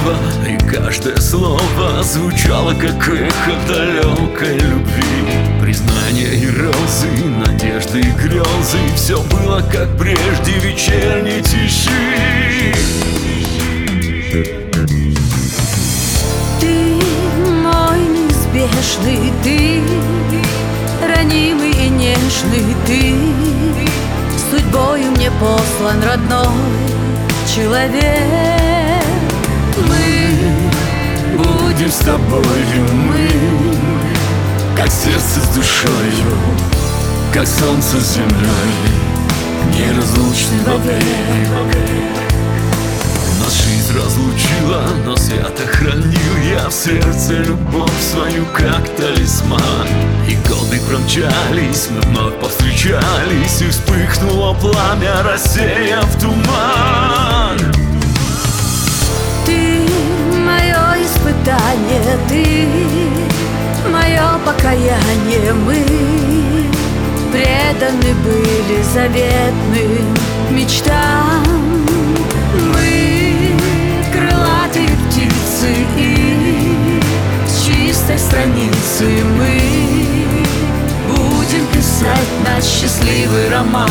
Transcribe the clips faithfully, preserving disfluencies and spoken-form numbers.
молитва, и каждое слово звучало, как эхо далекой любви. Признание и розы, надежды и грезы, все было, как прежде, вечерней тиши. Ты мой неизбежный, ты ранимый и нежный, ты судьбою мне послан родной человек. Мы будем с тобою, мы, как сердце с душою, как солнце с землей, неразлучны вовек. Нас жизнь разлучила, но свято хранил я в сердце любовь свою, как талисман. И годы промчались, мы вновь повстречались, и вспыхнуло пламя, рассеяв туман. Ты мое испытание, ты мое покаяние, мы преданы были заветным мечтам. Мы крылатые птицы, и с чистой страницы мы будем писать наш счастливый роман.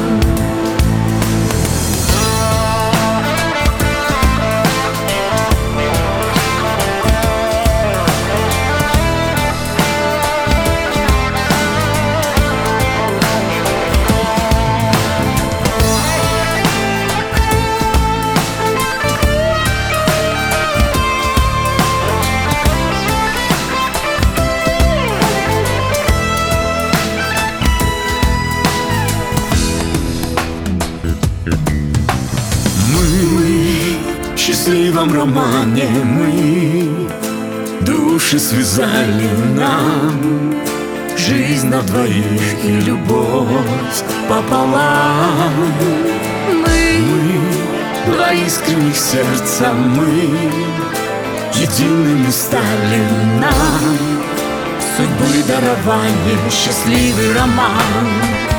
В счастливом романе мы души связали нам, жизнь на двоих и любовь пополам. Мы, мы два искренних сердца, мы едиными стали нам, судьбы дарование, счастливый роман.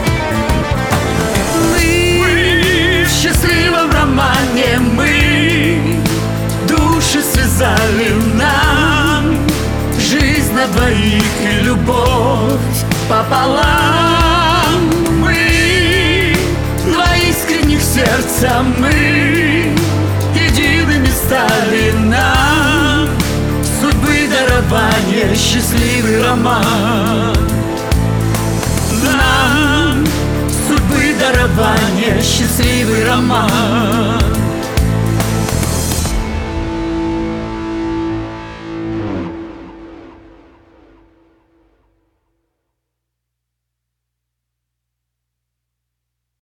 Мы в счастливом романе, мы души связали нам, жизнь на двоих и любовь пополам. Мы два искренних сердца, мы едиными стали нам, судьбы дарование, счастливый роман. Нам судьбы дарование, счастливый роман.